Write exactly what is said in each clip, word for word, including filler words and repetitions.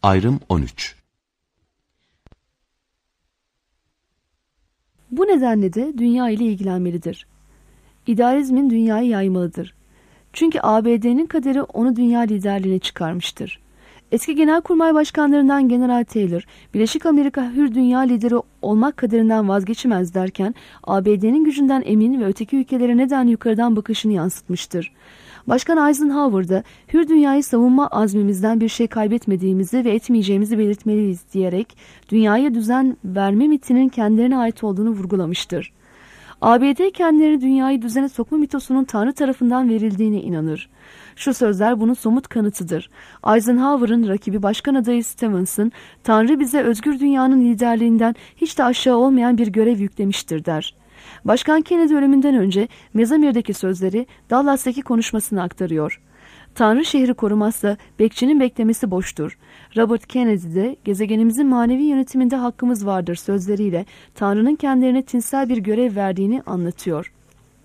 Ayrım on üç. Bu nedenle de dünya ile ilgilenmelidir. İdealizmin dünyayı yaymalıdır. Çünkü A B D'nin kaderi onu dünya liderliğine çıkarmıştır. Eski Genelkurmay Başkanlarından General Taylor, Birleşik Amerika hür dünya lideri olmak kaderinden vazgeçemez derken A B D'nin gücünden emin ve öteki ülkelere neden yukarıdan bakışını yansıtmıştır. Başkan Eisenhower da hür dünyayı savunma azmimizden bir şey kaybetmediğimizi ve etmeyeceğimizi belirtmeliyiz diyerek dünyaya düzen verme mitinin kendilerine ait olduğunu vurgulamıştır. A B D kendileri dünyayı düzene sokma mitosunun Tanrı tarafından verildiğine inanır. Şu sözler bunun somut kanıtıdır. Eisenhower'ın rakibi başkan adayı Stevenson, Tanrı bize özgür dünyanın liderliğinden hiç de aşağı olmayan bir görev yüklemiştir der. Başkan Kennedy ölümünden önce Mezamir'deki sözleri Dallas'taki konuşmasını aktarıyor. Tanrı şehri korumazsa bekçinin beklemesi boştur. Robert Kennedy de gezegenimizin manevi yönetiminde hakkımız vardır sözleriyle Tanrı'nın kendilerine tinsel bir görev verdiğini anlatıyor.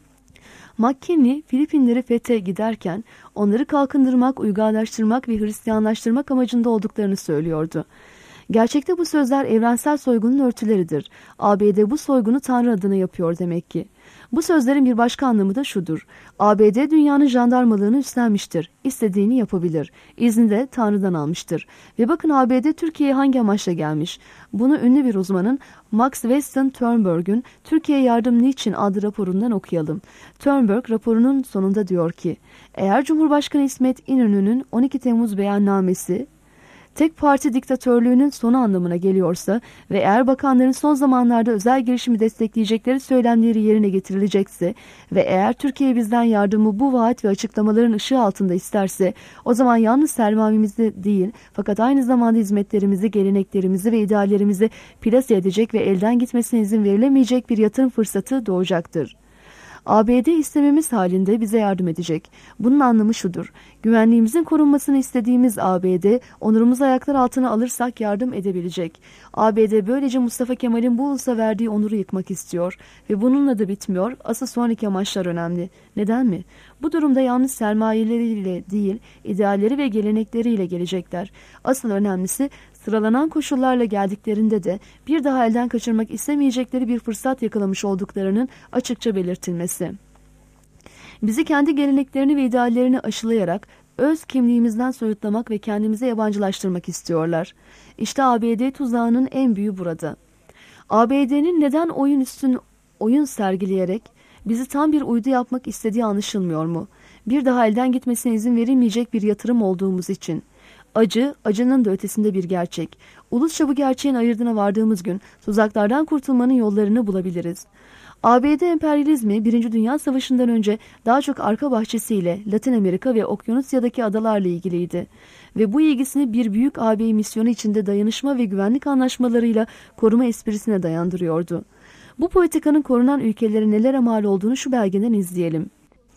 McKinley, Filipinleri fethe giderken onları kalkındırmak, uygarlaştırmak ve Hristiyanlaştırmak amacında olduklarını söylüyordu. Gerçekte bu sözler evrensel soygunun örtüleridir. A B D bu soygunu Tanrı adına yapıyor demek ki. Bu sözlerin bir başka anlamı da şudur. A B D dünyanın jandarmalığını üstlenmiştir. İstediğini yapabilir. İzni de Tanrı'dan almıştır. Ve bakın A B D Türkiye'ye hangi amaçla gelmiş? Bunu ünlü bir uzmanın Max Weston Turnberg'ün Türkiye Yardım Niçin adlı raporundan okuyalım. Turnberg raporunun sonunda diyor ki, eğer Cumhurbaşkanı İsmet İnönü'nün on iki Temmuz beyannamesi tek parti diktatörlüğünün sonu anlamına geliyorsa ve eğer bakanların son zamanlarda özel girişimi destekleyecekleri söylemleri yerine getirilecekse ve eğer Türkiye bizden yardımı bu vaat ve açıklamaların ışığı altında isterse o zaman yalnız sermayemizi değil fakat aynı zamanda hizmetlerimizi, geleneklerimizi ve ideallerimizi plase edecek ve elden gitmesine izin verilemeyecek bir yatırım fırsatı doğacaktır. A B D istememiz halinde bize yardım edecek. Bunun anlamı şudur. Güvenliğimizin korunmasını istediğimiz A B D, onurumuzu ayaklar altına alırsak yardım edebilecek. A B D böylece Mustafa Kemal'in bu ulusa verdiği onuru yıkmak istiyor. Ve bununla da bitmiyor. Asıl sonraki amaçlar önemli. Neden mi? Bu durumda yalnız sermayeleriyle değil, idealleri ve gelenekleriyle gelecekler. Asıl önemlisi, sıralanan koşullarla geldiklerinde de bir daha elden kaçırmak istemeyecekleri bir fırsat yakalamış olduklarının açıkça belirtilmesi. Bizi kendi geleneklerini ve ideallerini aşılayarak öz kimliğimizden soyutlamak ve kendimize yabancılaştırmak istiyorlar. İşte A B D tuzağının en büyüğü burada. A B D'nin neden oyun üstün oyun sergileyerek bizi tam bir uydu yapmak istediği anlaşılmıyor mu? Bir daha elden gitmesine izin verilmeyecek bir yatırım olduğumuz için. Acı, acının da ötesinde bir gerçek. Ulusça bu gerçeğin ayırdına vardığımız gün tuzaklardan kurtulmanın yollarını bulabiliriz. A B D emperyalizmi Birinci Dünya Savaşı'ndan önce daha çok arka bahçesiyle Latin Amerika ve Okyanusya'daki adalarla ilgiliydi. Ve bu ilgisini bir büyük A B misyonu içinde dayanışma ve güvenlik anlaşmalarıyla koruma esprisine dayandırıyordu. Bu politikanın korunan ülkelere nelere mal olduğunu şu belgeden izleyelim.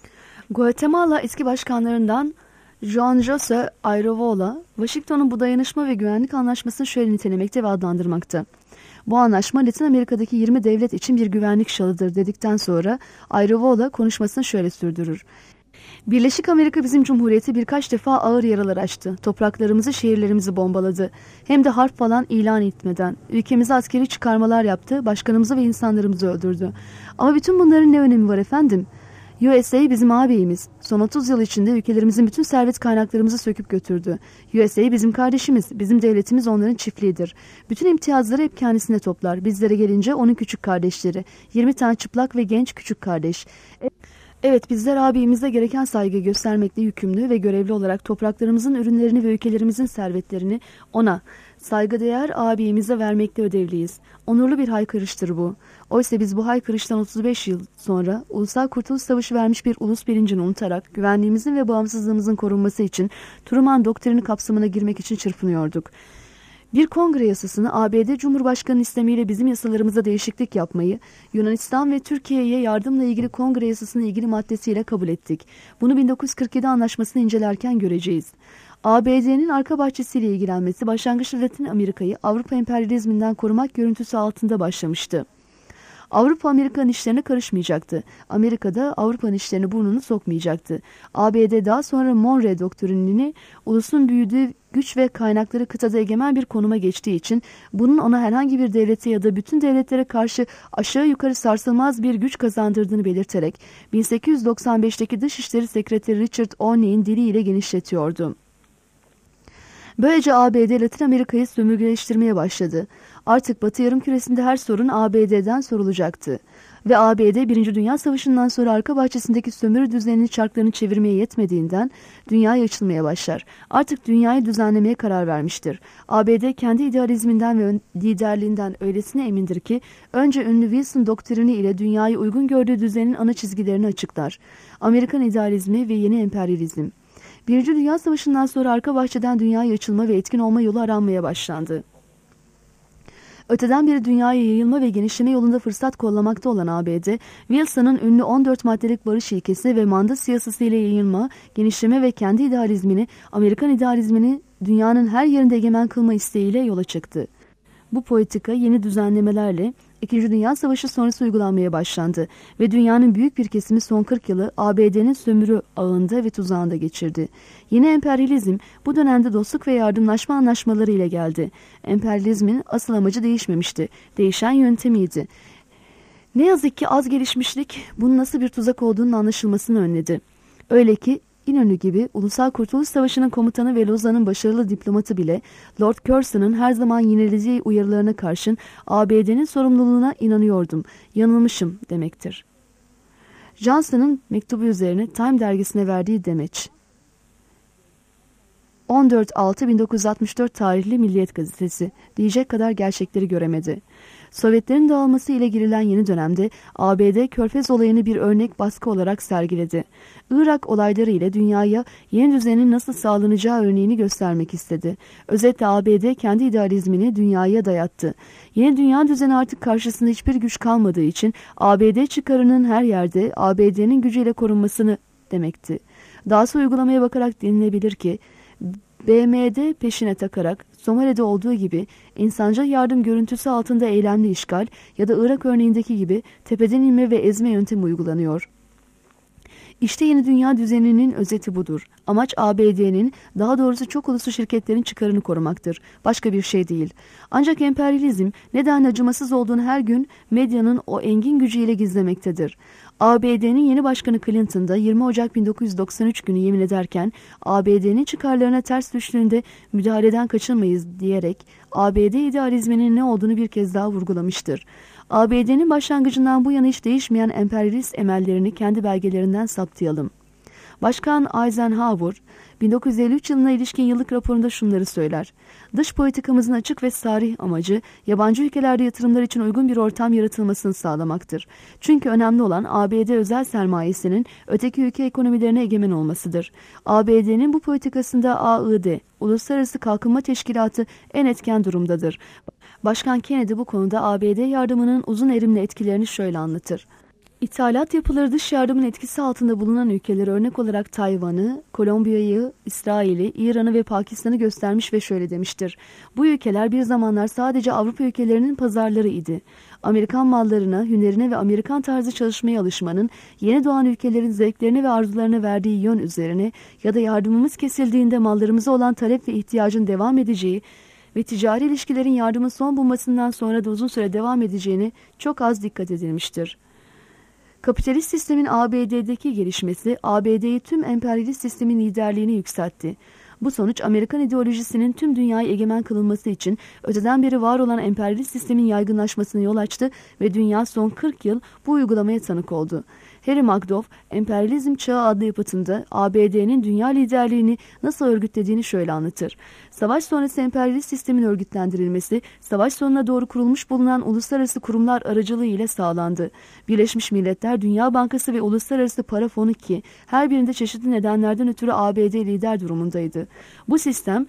Guatemala eski başkanlarından Juan José Ayrovola, Washington'un bu dayanışma ve güvenlik anlaşmasını şöyle nitelemekte ve adlandırmakta. Bu anlaşma Latin Amerika'daki yirmi devlet için bir güvenlik şalıdır dedikten sonra Ayrovola konuşmasını şöyle sürdürür. Birleşik Amerika bizim cumhuriyeti birkaç defa ağır yaralar açtı. Topraklarımızı, şehirlerimizi bombaladı. Hem de harp falan ilan etmeden. Ülkemize askeri çıkarmalar yaptı, başkanımızı ve insanlarımızı öldürdü. Ama bütün bunların ne önemi var efendim? U S A bizim ağabeyimiz. Son otuz yıl içinde ülkelerimizin bütün servet kaynaklarımızı söküp götürdü. U S A bizim kardeşimiz, bizim devletimiz onların çiftliğidir. Bütün imtiyazları hep kendisine toplar. Bizlere gelince onun küçük kardeşleri. yirmi tane çıplak ve genç küçük kardeş. Evet, bizler ağabeyimize gereken saygı göstermekle yükümlü ve görevli olarak topraklarımızın ürünlerini ve ülkelerimizin servetlerini ona, saygıdeğer ağabeyimize vermekle ödevliyiz. Onurlu bir haykırıştır bu. Oysa biz bu haykırıştan otuz beş yıl sonra Ulusal Kurtuluş Savaşı vermiş bir ulus bilincini unutarak güvenliğimizin ve bağımsızlığımızın korunması için Truman doktrini kapsamına girmek için çırpınıyorduk. Bir kongre yasasını A B D Cumhurbaşkanı'nın istemiyle bizim yasalarımıza değişiklik yapmayı, Yunanistan ve Türkiye'ye yardımla ilgili kongre yasasının ilgili maddesiyle kabul ettik. Bunu bin dokuz yüz kırk yedi anlaşmasını incelerken göreceğiz. A B D'nin arka bahçesiyle ilgilenmesi başlangıçta Latin Amerika'yı Avrupa emperyalizminden korumak görüntüsü altında başlamıştı. Avrupa Amerika'nın işlerine karışmayacaktı. Amerika da Avrupa'nın işlerine burnunu sokmayacaktı. A B D daha sonra Monroe doktrinini ulusun büyüdüğü güç ve kaynakları kıtada egemen bir konuma geçtiği için bunun ona herhangi bir devlete ya da bütün devletlere karşı aşağı yukarı sarsılmaz bir güç kazandırdığını belirterek bin sekiz yüz doksan beşteki Dışişleri Sekreteri Richard Olney'in diliyle genişletiyordu. Böylece A B D Latin Amerika'yı sömürgeleştirmeye başladı. Artık Batı Yarımküresi'nde her sorun A B D'den sorulacaktı. Ve A B D Birinci Dünya Savaşı'ndan sonra arka bahçesindeki sömürü düzenini çarklarını çevirmeye yetmediğinden dünyaya açılmaya başlar. Artık dünyayı düzenlemeye karar vermiştir. A B D kendi idealizminden ve liderliğinden öylesine emindir ki önce ünlü Wilson doktrini ile dünyayı uygun gördüğü düzenin ana çizgilerini açıklar. Amerikan idealizmi ve yeni emperyalizm. Birinci Dünya Savaşı'ndan sonra arka bahçeden dünyaya açılma ve etkin olma yolu aranmaya başlandı. Öteden beri dünyaya yayılma ve genişleme yolunda fırsat kollamakta olan A B D, Wilson'ın ünlü on dört maddelik barış ilkesi ve manda siyasası ile yayılma, genişleme ve kendi idealizmini, Amerikan idealizmini dünyanın her yerinde egemen kılma isteğiyle yola çıktı. Bu politika yeni düzenlemelerle İkinci Dünya Savaşı sonrası uygulanmaya başlandı ve dünyanın büyük bir kesimi son kırk yılı A B D'nin sömürü ağında ve tuzağında geçirdi. Yeni emperyalizm bu dönemde dostluk ve yardımlaşma anlaşmaları ile geldi. Emperyalizmin asıl amacı değişmemişti, değişen yöntemiydi. Ne yazık ki az gelişmişlik bunun nasıl bir tuzak olduğunun anlaşılmasını önledi. Öyle ki İnönü gibi Ulusal Kurtuluş Savaşı'nın komutanı ve Lozan'ın başarılı diplomatı bile Lord Curzon'ın her zaman yenileceği uyarılarına karşın A B D'nin sorumluluğuna inanıyordum, yanılmışım demektir. Johnson'ın mektubu üzerine Time dergisine verdiği demeç. on dört Altı bin dokuz yüz altmış dört tarihli Milliyet Gazetesi diyecek kadar gerçekleri göremedi. Sovyetlerin dağılması ile girilen yeni dönemde A B D Körfez olayını bir örnek baskı olarak sergiledi. Irak olayları ile dünyaya yeni düzenin nasıl sağlanacağı örneğini göstermek istedi. Özetle A B D kendi idealizmini dünyaya dayattı. Yeni dünya düzeni artık karşısında hiçbir güç kalmadığı için A B D çıkarının her yerde A B D'nin gücüyle korunmasını demekti. Dahası uygulamaya bakarak denilebilir ki B M D peşine takarak Somali'de olduğu gibi insancıl yardım görüntüsü altında eylemli işgal ya da Irak örneğindeki gibi tepeden inme ve ezme yöntemi uygulanıyor. İşte yeni dünya düzeninin özeti budur. Amaç A B D'nin, daha doğrusu çok uluslu şirketlerin çıkarını korumaktır. Başka bir şey değil. Ancak emperyalizm neden acımasız olduğunu her gün medyanın o engin gücüyle gizlemektedir. A B D'nin yeni başkanı Clinton da yirmi Ocak bin dokuz yüz doksan üç günü yemin ederken A B D'nin çıkarlarına ters düştüğünde müdahaleden kaçınmayız diyerek A B D idealizminin ne olduğunu bir kez daha vurgulamıştır. A B D'nin başlangıcından bu yana hiç değişmeyen emperyalist emellerini kendi belgelerinden saptayalım. Başkan Eisenhower, bin dokuz yüz elli üç yılına ilişkin yıllık raporunda şunları söyler. Dış politikamızın açık ve sarih amacı, yabancı ülkelerde yatırımlar için uygun bir ortam yaratılmasını sağlamaktır. Çünkü önemli olan A B D özel sermayesinin öteki ülke ekonomilerine egemen olmasıdır. A B D'nin bu politikasında A I D, Uluslararası Kalkınma Teşkilatı en etken durumdadır. Başkan Kennedy bu konuda A B D yardımının uzun erimli etkilerini şöyle anlatır. İthalat yapıları dış yardımın etkisi altında bulunan ülkeleri örnek olarak Tayvan'ı, Kolombiya'yı, İsrail'i, İran'ı ve Pakistan'ı göstermiş ve şöyle demiştir. Bu ülkeler bir zamanlar sadece Avrupa ülkelerinin pazarları idi. Amerikan mallarına, hünerine ve Amerikan tarzı çalışmaya alışmanın yeni doğan ülkelerin zevklerine ve arzularına verdiği yön üzerine ya da yardımımız kesildiğinde mallarımıza olan talep ve ihtiyacın devam edeceği ve ticari ilişkilerin yardımın son bulmasından sonra da uzun süre devam edeceğine çok az dikkat edilmiştir. Kapitalist sistemin A B D'deki gelişmesi A B D'yi tüm emperyalist sistemin liderliğine yükseltti. Bu sonuç Amerikan ideolojisinin tüm dünyayı egemen kılınması için öteden beri var olan emperyalist sistemin yaygınlaşmasına yol açtı ve dünya son kırk yıl bu uygulamaya tanık oldu. Harry Magdoff, Emperyalizm Çağı adlı yapıtında A B D'nin dünya liderliğini nasıl örgütlediğini şöyle anlatır. Savaş sonrası emperyalist sistemin örgütlendirilmesi, savaş sonuna doğru kurulmuş bulunan uluslararası kurumlar aracılığı ile sağlandı. Birleşmiş Milletler, Dünya Bankası ve Uluslararası Para Fonu ki her birinde çeşitli nedenlerden ötürü A B D lider durumundaydı. Bu sistem,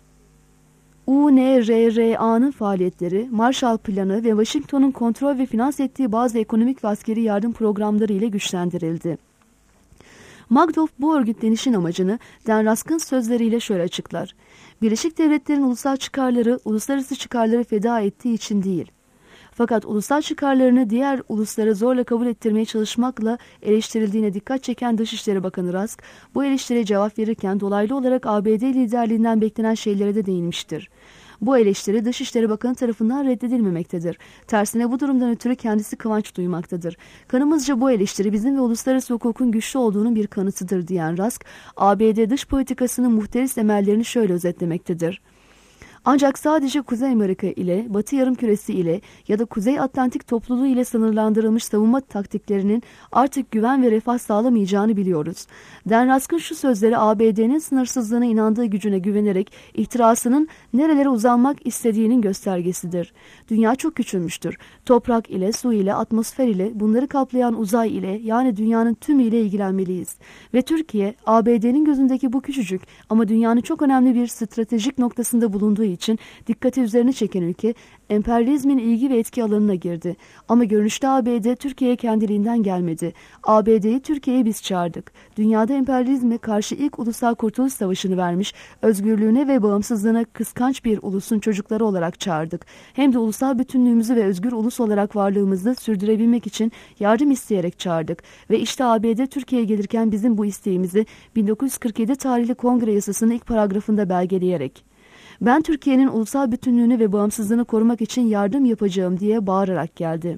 U N R R A'nın faaliyetleri, Marshall Planı ve Washington'un kontrol ve finans ettiği bazı ekonomik ve askeri yardım programları ile güçlendirildi. Magdoff bu örgütlenişin amacını Dan Rusk'ın sözleriyle şöyle açıklar. Birleşik Devletler'in ulusal çıkarları, uluslararası çıkarları feda ettiği için değil. Fakat ulusal çıkarlarını diğer uluslara zorla kabul ettirmeye çalışmakla eleştirildiğine dikkat çeken Dışişleri Bakanı Rusk, bu eleştiriye cevap verirken dolaylı olarak A B D liderliğinden beklenen şeylere de değinmiştir. Bu eleştiri Dışişleri Bakanı tarafından reddedilmemektedir. Tersine bu durumdan ötürü kendisi kıvanç duymaktadır. Kanımızca bu eleştiri bizim ve uluslararası hukukun güçlü olduğunun bir kanıtıdır diyen Rusk, A B D dış politikasının muhteris emellerini şöyle özetlemektedir. Ancak sadece Kuzey Amerika ile, Batı Yarımküresi ile ya da Kuzey Atlantik topluluğu ile sınırlandırılmış savunma taktiklerinin artık güven ve refah sağlamayacağını biliyoruz. Dan Rusk'ın şu sözleri A B D'nin sınırsızlığına inandığı gücüne güvenerek ihtirasının nerelere uzanmak istediğinin göstergesidir. Dünya çok küçülmüştür. Toprak ile, su ile, atmosfer ile, bunları kaplayan uzay ile, yani dünyanın tümüyle ilgilenmeliyiz. Ve Türkiye, A B D'nin gözündeki bu küçücük ama dünyanın çok önemli bir stratejik noktasında bulunduğu için dikkati üzerine çeken ülke, emperyalizmin ilgi ve etki alanına girdi. Ama görünüşte A B D Türkiye'ye kendiliğinden gelmedi. A B D'yi Türkiye'ye biz çağırdık. Dünyada emperyalizme karşı ilk ulusal kurtuluş savaşını vermiş, özgürlüğüne ve bağımsızlığına kıskanç bir ulusun çocukları olarak çağırdık. Hem de ulusal bütünlüğümüzü ve özgür ulus olarak varlığımızı sürdürebilmek için yardım isteyerek çağırdık. Ve işte A B D Türkiye'ye gelirken bizim bu isteğimizi bin dokuz yüz kırk yedi tarihli Kongre Yasası'nın ilk paragrafında belgeleyerek, "Ben Türkiye'nin ulusal bütünlüğünü ve bağımsızlığını korumak için yardım yapacağım" diye bağırarak geldi.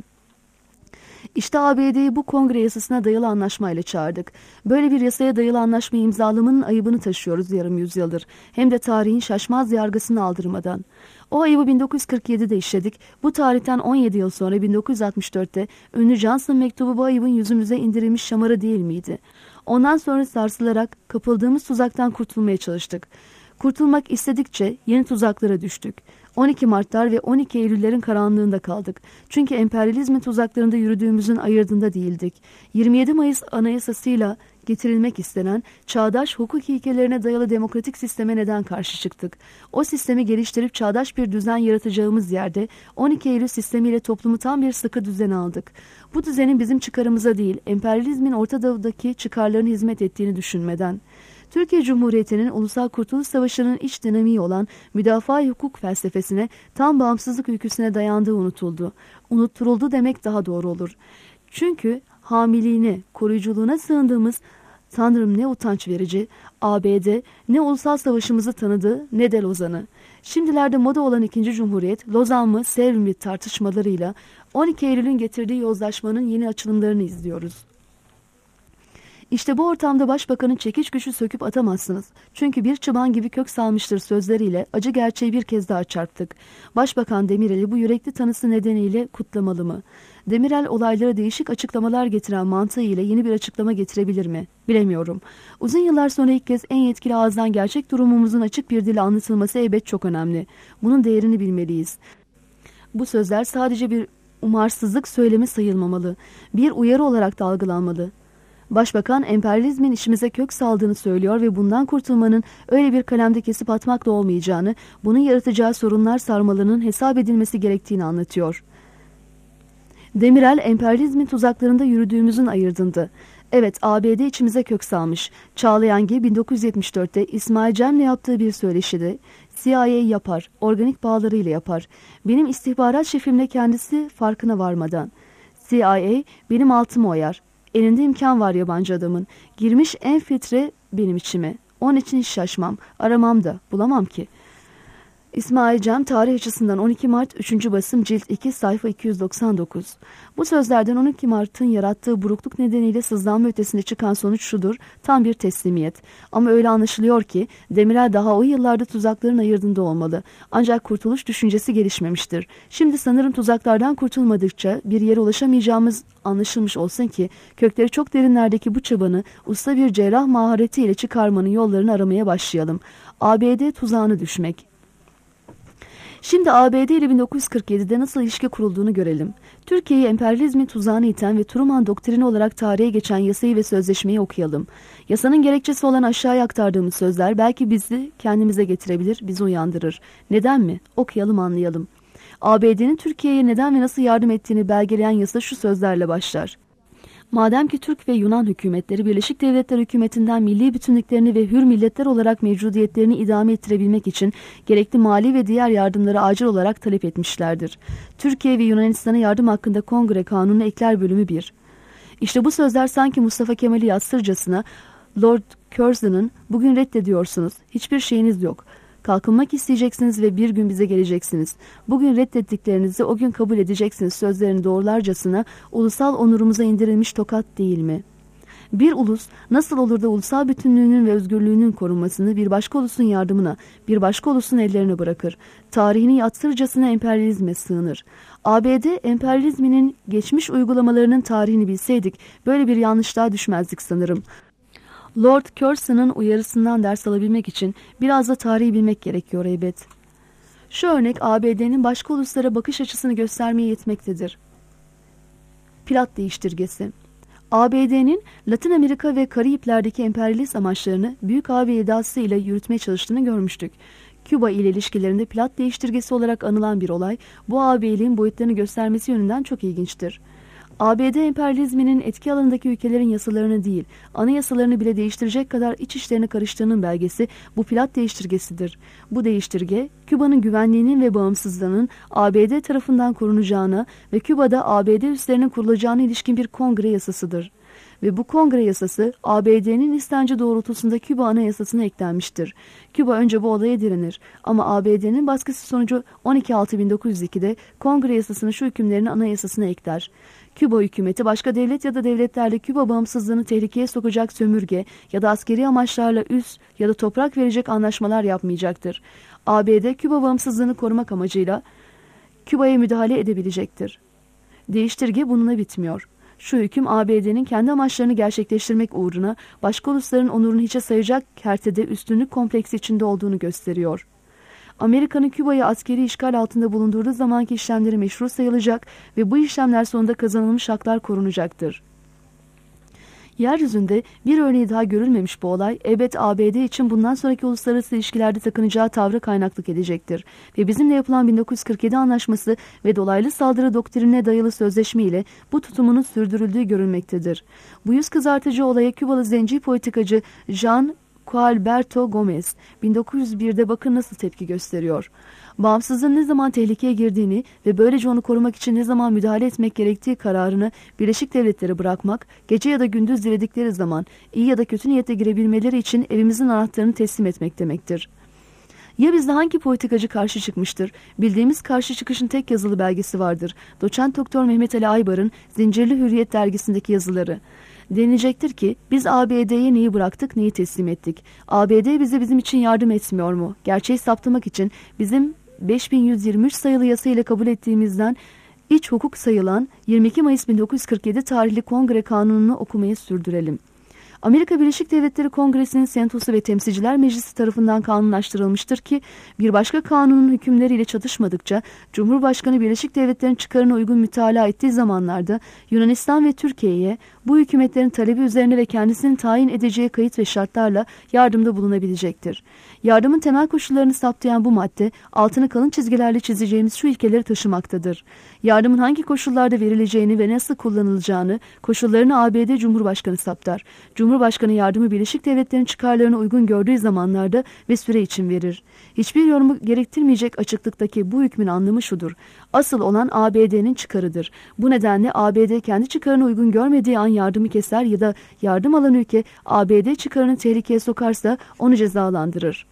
İşte A B D'yi bu kongre yasasına dayalı anlaşmayla çağırdık. Böyle bir yasaya dayalı anlaşmayı imzalamanın ayıbını taşıyoruz yarım yüzyıldır. Hem de tarihin şaşmaz yargısını aldırmadan. O ayıbı bin dokuz yüz kırk yedide işledik. Bu tarihten on yedi yıl sonra bin dokuz yüz altmış dörtte ünlü Johnson mektubu bu ayıbın yüzümüze indirilmiş şamarı değil miydi? Ondan sonra sarsılarak kapıldığımız tuzaktan kurtulmaya çalıştık. Kurtulmak istedikçe yeni tuzaklara düştük. on iki Martlar ve on iki Eylüllerin karanlığında kaldık. Çünkü emperyalizmin tuzaklarında yürüdüğümüzün ayırdında değildik. yirmi yedi Mayıs Anayasası'yla getirilmek istenen çağdaş hukuk ilkelerine dayalı demokratik sisteme neden karşı çıktık? O sistemi geliştirip çağdaş bir düzen yaratacağımız yerde on iki Eylül sistemiyle toplumu tam bir sıkı düzene aldık. Bu düzenin bizim çıkarımıza değil, emperyalizmin Orta Doğu'daki çıkarlarına hizmet ettiğini düşünmeden. Türkiye Cumhuriyeti'nin Ulusal Kurtuluş Savaşı'nın iç dinamiği olan müdafaa hukuk felsefesine, tam bağımsızlık ülküsüne dayandığı unutuldu. Unutturuldu demek daha doğru olur. Çünkü hamiliğine, koruyuculuğuna sığındığımız, Tanrım ne utanç verici, A B D ne ulusal savaşımızı tanıdı ne de Lozan'ı. Şimdilerde moda olan ikinci Cumhuriyet, Lozan mı Sevr mi tartışmalarıyla on iki Eylül'ün getirdiği yozlaşmanın yeni açılımlarını izliyoruz. İşte bu ortamda başbakanın çekiç gücü söküp atamazsınız. Çünkü bir çıban gibi kök salmıştır sözleriyle acı gerçeği bir kez daha çarptık. Başbakan Demirel'i bu yürekli tanısı nedeniyle kutlamalı mı? Demirel olaylara değişik açıklamalar getiren mantığıyla yeni bir açıklama getirebilir mi? Bilemiyorum. Uzun yıllar sonra ilk kez en yetkili ağızdan gerçek durumumuzun açık bir dille anlatılması elbet çok önemli. Bunun değerini bilmeliyiz. Bu sözler sadece bir umarsızlık söylemi sayılmamalı. Bir uyarı olarak da algılanmalı. Başbakan emperyalizmin işimize kök saldığını söylüyor ve bundan kurtulmanın öyle bir kalemde kesip atmakla olmayacağını, bunun yaratacağı sorunlar sarmalının hesap edilmesi gerektiğini anlatıyor. Demirel, emperyalizmin tuzaklarında yürüdüğümüzün ayırdındı. Evet, A B D içimize kök salmış. Çağlayangi bin dokuz yüz yetmiş dörtte İsmail Cem'le yaptığı bir söyleşide C I A yapar, organik bağlarıyla yapar. Benim istihbarat şefimle kendisi farkına varmadan. C I A benim altımı oyar. Elinde imkan var yabancı adamın. Girmiş en fitre benim içime. Onun için hiç şaşmam. Aramam da. Bulamam ki. İsmail Cem, tarih açısından on iki Mart üçüncü basım cilt iki sayfa iki yüz doksan dokuz. Bu sözlerden on iki Mart'ın yarattığı burukluk nedeniyle sızlanma ötesine çıkan sonuç şudur: tam bir teslimiyet. Ama öyle anlaşılıyor ki Demirel daha o yıllarda tuzakların ayırdığında olmalı. Ancak kurtuluş düşüncesi gelişmemiştir. Şimdi sanırım tuzaklardan kurtulmadıkça bir yere ulaşamayacağımız anlaşılmış olsun ki kökleri çok derinlerdeki bu çabanı usta bir cerrah maharetiyle çıkarmanın yollarını aramaya başlayalım. A B D tuzağına düşmek. Şimdi A B D ile bin dokuz yüz kırk yedide nasıl ilişki kurulduğunu görelim. Türkiye'yi emperyalizmin tuzağına iten ve Truman doktrini olarak tarihe geçen yasayı ve sözleşmeyi okuyalım. Yasanın gerekçesi olan aşağıya aktardığımız sözler belki bizi kendimize getirebilir, bizi uyandırır. Neden mi? Okuyalım, anlayalım. A B D'nin Türkiye'ye neden ve nasıl yardım ettiğini belgeleyen yasa şu sözlerle başlar. Madem ki Türk ve Yunan hükümetleri Birleşik Devletler hükümetinden milli bütünlüklerini ve hür milletler olarak mevcudiyetlerini idame ettirebilmek için gerekli mali ve diğer yardımları acil olarak talep etmişlerdir. Türkiye ve Yunanistan'a yardım hakkında Kongre Kanunu ekler bölümü bir. İşte bu sözler sanki Mustafa Kemal'i yatsırcasına Lord Curzon'un "Bugün reddediyorsunuz, hiçbir şeyiniz yok. Kalkınmak isteyeceksiniz ve bir gün bize geleceksiniz. Bugün reddettiklerinizi o gün kabul edeceksiniz" sözlerini doğrularcasına ulusal onurumuza indirilmiş tokat değil mi? Bir ulus nasıl olur da ulusal bütünlüğünün ve özgürlüğünün korunmasını bir başka ulusun yardımına, bir başka ulusun ellerine bırakır? Tarihini yatsırcasına emperyalizme sığınır. A B D emperyalizminin geçmiş uygulamalarının tarihini bilseydik böyle bir yanlışlığa düşmezdik sanırım. Lord Curzon'un uyarısından ders alabilmek için biraz da tarihi bilmek gerekiyor elbet. Şu örnek A B D'nin başka uluslara bakış açısını göstermeye yetmektedir. Plat değiştirgesi. A B D'nin Latin Amerika ve Karayipler'deki emperyalist amaçlarını büyük ağabey edası ile yürütmeye çalıştığını görmüştük. Küba ile ilişkilerinde plat değiştirgesi olarak anılan bir olay, bu ağabeyliğin boyutlarını göstermesi yönünden çok ilginçtir. A B D emperyalizminin etki alanındaki ülkelerin yasalarını değil, anayasalarını bile değiştirecek kadar iç işlerine karıştığının belgesi bu plat değiştirgesidir. Bu değiştirge, Küba'nın güvenliğinin ve bağımsızlığının A B D tarafından korunacağına ve Küba'da A B D üslerinin kurulacağına ilişkin bir kongre yasasıdır. Ve bu kongre yasası A B D'nin istenci doğrultusunda Küba Anayasası'na eklenmiştir. Küba önce bu olaya direnir ama A B D'nin baskısı sonucu on iki Altı bin dokuz yüz iki'de kongre yasasını şu hükümlerini anayasasına ekler. Küba hükümeti başka devlet ya da devletlerle Küba bağımsızlığını tehlikeye sokacak sömürge ya da askeri amaçlarla üs ya da toprak verecek anlaşmalar yapmayacaktır. A B D Küba bağımsızlığını korumak amacıyla Küba'ya müdahale edebilecektir. Değiştirge bununla bitmiyor. Şu hüküm A B D'nin kendi amaçlarını gerçekleştirmek uğruna başka ulusların onurunu hiçe sayacak kertede üstünlük kompleksi içinde olduğunu gösteriyor. Amerika'nın Küba'yı askeri işgal altında bulundurduğu zamanki işlemleri meşru sayılacak ve bu işlemler sonunda kazanılmış haklar korunacaktır. Yeryüzünde bir örneği daha görülmemiş bu olay, elbet A B D için bundan sonraki uluslararası ilişkilerde takınacağı tavrı kaynaklık edecektir. Ve bizimle yapılan bin dokuz yüz kırk yedi anlaşması ve dolaylı saldırı doktrinine dayalı sözleşme ile bu tutumunun sürdürüldüğü görülmektedir. Bu yüz kızartıcı olaya Kübalı zenci politikacı Jean Gualberto Gomez bin dokuz yüz bir'de bakın nasıl tepki gösteriyor. Bağımsızlığın ne zaman tehlikeye girdiğini ve böylece onu korumak için ne zaman müdahale etmek gerektiği kararını Birleşik Devletleri bırakmak, gece ya da gündüz diledikleri zaman iyi ya da kötü niyetle girebilmeleri için evimizin anahtarını teslim etmek demektir. Ya bizde hangi politikacı karşı çıkmıştır? Bildiğimiz karşı çıkışın tek yazılı belgesi vardır. Doçent Doktor Mehmet Ali Aybar'ın Zincirli Hürriyet dergisindeki yazıları. Denilecektir ki biz A B D'ye neyi bıraktık, neyi teslim ettik? A B D bize bizim için yardım etmiyor mu? Gerçeği saptamak için bizim beş bin yüz yirmi üç sayılı yasa ile kabul ettiğimizden iç hukuk sayılan yirmi iki Mayıs bin dokuz yüz kırk yedi tarihli Kongre Kanunu'nu okumayı sürdürelim. Amerika Birleşik Devletleri Kongresi'nin Senatosu ve Temsilciler Meclisi tarafından kanunlaştırılmıştır ki bir başka kanunun hükümleriyle çatışmadıkça Cumhurbaşkanı Birleşik Devletler'in çıkarına uygun mütalaa ettiği zamanlarda Yunanistan ve Türkiye'ye bu hükümetlerin talebi üzerine ve kendisinin tayin edeceği kayıt ve şartlarla yardımda bulunabilecektir. Yardımın temel koşullarını saptayan bu madde altını kalın çizgilerle çizeceğimiz şu ilkeleri taşımaktadır. Yardımın hangi koşullarda verileceğini ve nasıl kullanılacağını koşullarını A B D Cumhurbaşkanı saptar. Cumhurbaşkanı yardımı Birleşik Devletler'in çıkarlarına uygun gördüğü zamanlarda ve süre için verir. Hiçbir yorumu gerektirmeyecek açıklıktaki bu hükmün anlamı şudur. Asıl olan A B D'nin çıkarıdır. Bu nedenle A B D kendi çıkarına uygun görmediği an yardımı keser ya da yardım alan ülke A B D çıkarını tehlikeye sokarsa onu cezalandırır.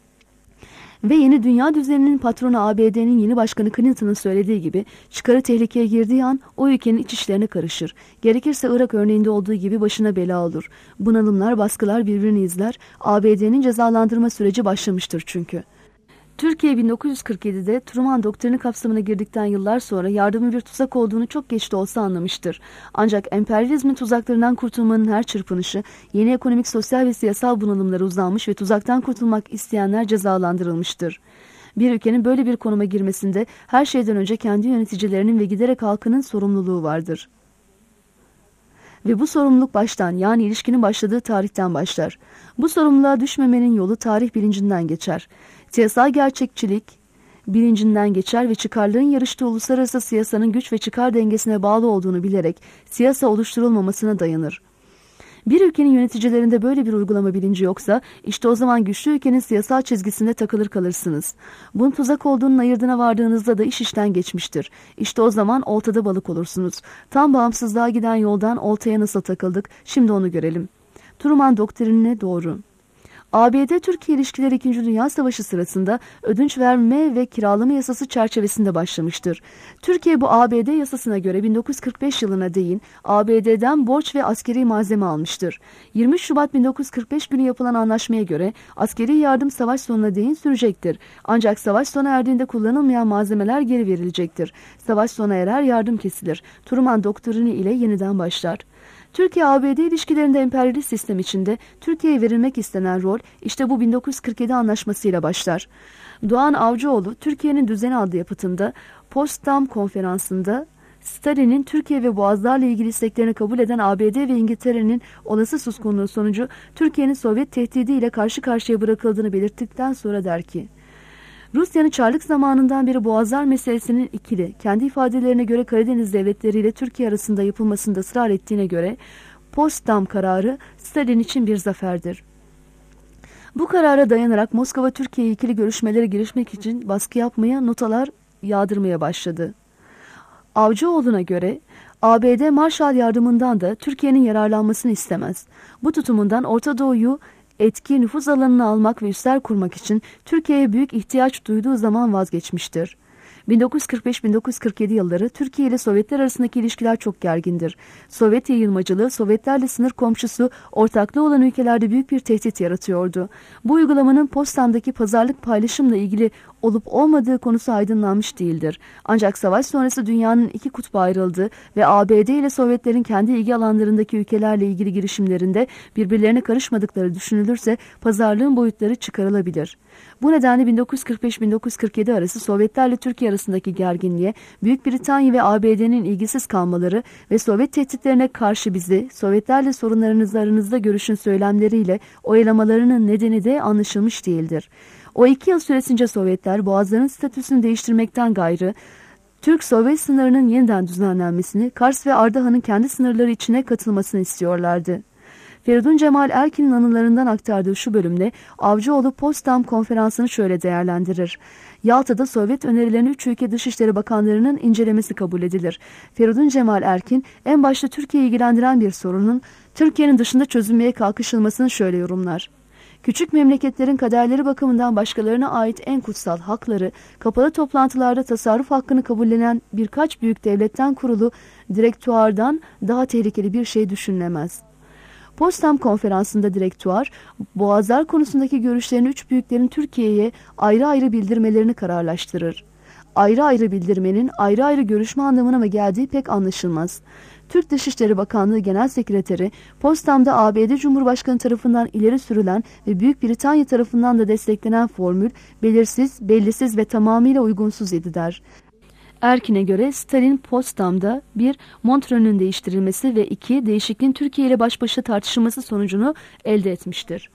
Ve yeni dünya düzeninin patronu A B D'nin yeni başkanı Clinton'ın söylediği gibi çıkarı tehlikeye girdiği an o ülkenin iç işlerine karışır. Gerekirse Irak örneğinde olduğu gibi başına bela olur. Bunalımlar, baskılar birbirini izler. A B D'nin cezalandırma süreci başlamıştır çünkü. Türkiye bin dokuz yüz kırk yedi'de Truman doktrini kapsamına girdikten yıllar sonra yardımın bir tuzak olduğunu çok geç de olsa anlamıştır. Ancak emperyalizmin tuzaklarından kurtulmanın her çırpınışı, yeni ekonomik, sosyal ve siyasal bunalımlara uzanmış ve tuzaktan kurtulmak isteyenler cezalandırılmıştır. Bir ülkenin böyle bir konuma girmesinde her şeyden önce kendi yöneticilerinin ve giderek halkının sorumluluğu vardır. Ve bu sorumluluk baştan, yani ilişkinin başladığı tarihten başlar. Bu sorumluluğa düşmemenin yolu tarih bilincinden geçer. Siyasal gerçekçilik bilincinden geçer ve çıkarların yarıştığı uluslararası siyasanın güç ve çıkar dengesine bağlı olduğunu bilerek siyasa oluşturulmamasına dayanır. Bir ülkenin yöneticilerinde böyle bir uygulama bilinci yoksa işte o zaman güçlü ülkenin siyasal çizgisinde takılır kalırsınız. Bunun tuzak olduğunun ayırdına vardığınızda da iş işten geçmiştir. İşte o zaman oltada balık olursunuz. Tam bağımsızlığa giden yoldan oltaya nasıl takıldık, şimdi onu görelim. Truman doktrinine doğru. A B D-Türkiye ilişkileri İkinci Dünya Savaşı sırasında ödünç verme ve kiralama yasası çerçevesinde başlamıştır. Türkiye bu A B D yasasına göre bin dokuz yüz kırk beş yılına değin A B D'den borç ve askeri malzeme almıştır. yirmi üç Şubat bin dokuz yüz kırk beş günü yapılan anlaşmaya göre askeri yardım savaş sonuna değin sürecektir. Ancak savaş sona erdiğinde kullanılmayan malzemeler geri verilecektir. Savaş sona erer, yardım kesilir. Truman doktrini ile yeniden başlar. Türkiye-A B D ilişkilerinde emperyalist sistem içinde Türkiye'ye verilmek istenen rol işte bu bin dokuz yüz kırk yedi anlaşmasıyla başlar. Doğan Avcıoğlu, Türkiye'nin Düzeni adlı yapıtında Potsdam Konferansı'nda Stalin'in Türkiye ve Boğazlarla ilgili isteklerini kabul eden A B D ve İngiltere'nin olası suskunluğu sonucu Türkiye'nin Sovyet tehdidiyle karşı karşıya bırakıldığını belirttikten sonra der ki, Rusya'nın Çarlık zamanından beri Boğazlar meselesinin ikili, kendi ifadelerine göre Karadeniz devletleriyle Türkiye arasında yapılmasında ısrar ettiğine göre Potsdam kararı Stalin için bir zaferdir. Bu karara dayanarak Moskova Türkiye ikili görüşmelere girişmek için baskı yapmaya, notalar yağdırmaya başladı. Avcıoğlu'na göre A B D Marshall yardımından da Türkiye'nin yararlanmasını istemez. Bu tutumundan Orta Doğu'yu etki nüfuz alanını almak ve üsler kurmak için Türkiye'ye büyük ihtiyaç duyduğu zaman vazgeçmiştir. bin dokuz yüz kırk beş bin dokuz yüz kırk yedi yılları Türkiye ile Sovyetler arasındaki ilişkiler çok gergindir. Sovyet yayılmacılığı Sovyetlerle sınır komşusu ortaklığı olan ülkelerde büyük bir tehdit yaratıyordu. Bu uygulamanın Potsdam'daki pazarlık paylaşımla ilgili olup olmadığı konusu aydınlanmış değildir. Ancak savaş sonrası dünyanın iki kutba ayrıldı ve A B D ile Sovyetlerin kendi ilgi alanlarındaki ülkelerle ilgili girişimlerinde birbirlerine karışmadıkları düşünülürse pazarlığın boyutları çıkarılabilir. Bu nedenle bin dokuz yüz kırk beş bin dokuz yüz kırk yedi arası Sovyetlerle Türkiye arasındaki gerginliğe Büyük Britanya ve A B D'nin ilgisiz kalmaları ve Sovyet tehditlerine karşı bizi Sovyetlerle sorunlarınızı aranızda görüşün söylemleriyle oyalamalarının nedeni de anlaşılmış değildir. O iki yıl süresince Sovyetler Boğazların statüsünü değiştirmekten gayrı Türk-Sovyet sınırının yeniden düzenlenmesini, Kars ve Ardahan'ın kendi sınırları içine katılmasını istiyorlardı. Feridun Cemal Erkin'in anılarından aktardığı şu bölümde Avcıoğlu Potsdam Konferansı'nı şöyle değerlendirir. Yalta'da Sovyet önerilerini üç ülke Dışişleri Bakanlarının incelemesi kabul edilir. Feridun Cemal Erkin en başta Türkiye'yi ilgilendiren bir sorunun Türkiye'nin dışında çözülmeye kalkışılmasını şöyle yorumlar. Küçük memleketlerin kaderleri bakımından başkalarına ait en kutsal hakları, kapalı toplantılarda tasarruf hakkını kabullenen birkaç büyük devletten kurulu direktuardan daha tehlikeli bir şey düşünülemez. Potsdam Konferansı'nda direktuar, Boğazlar konusundaki görüşlerini üç büyüklerin Türkiye'ye ayrı ayrı bildirmelerini kararlaştırır. Ayrı ayrı bildirmenin ayrı ayrı görüşme anlamına mı geldiği pek anlaşılmaz. Türk Dışişleri Bakanlığı Genel Sekreteri, Potsdam'da A B D Cumhurbaşkanı tarafından ileri sürülen ve Büyük Britanya tarafından da desteklenen formül, belirsiz, bellisiz ve tamamıyla uygunsuz idi der. Erkin'e göre Stalin Potsdam'da bir Montreux'ün değiştirilmesi ve iki değişikliğin Türkiye ile baş başa tartışılması sonucunu elde etmiştir.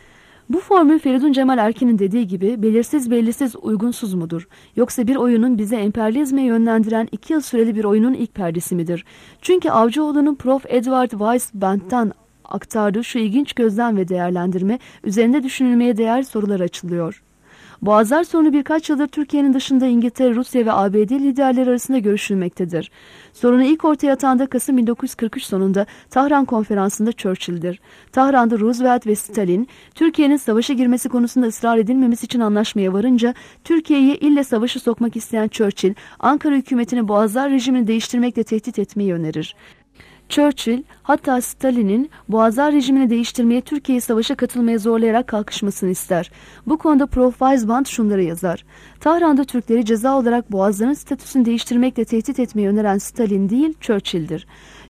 Bu formül Feridun Cemal Erkin'in dediği gibi belirsiz bellisiz uygunsuz mudur? Yoksa bir oyunun bize emperyalizme yönlendiren iki yıl süreli bir oyunun ilk perdesi midir? Çünkü Avcıoğlu'nun Prof Edward Weisband'dan aktardığı şu ilginç gözlem ve değerlendirme üzerinde düşünülmeye değer sorular açılıyor. Boğazlar sorunu birkaç yıldır Türkiye'nin dışında İngiltere, Rusya ve A B D liderleri arasında görüşülmektedir. Sorunu ilk ortaya atan da Kasım bin dokuz yüz kırk üç sonunda Tahran Konferansı'nda Churchill'dir. Tahran'da Roosevelt ve Stalin, Türkiye'nin savaşa girmesi konusunda ısrar edilmemesi için anlaşmaya varınca, Türkiye'yi ille savaşı sokmak isteyen Churchill, Ankara hükümetini Boğazlar rejimini değiştirmekle tehdit etmeyi önerir. Churchill, hatta Stalin'in Boğazlar rejimini değiştirmeye Türkiye'yi savaşa katılmaya zorlayarak kalkışmasını ister. Bu konuda Prof Weisband şunları yazar. Tahran'da Türkleri ceza olarak Boğazların statüsünü değiştirmekle tehdit etmeyi öneren Stalin değil, Churchill'dir.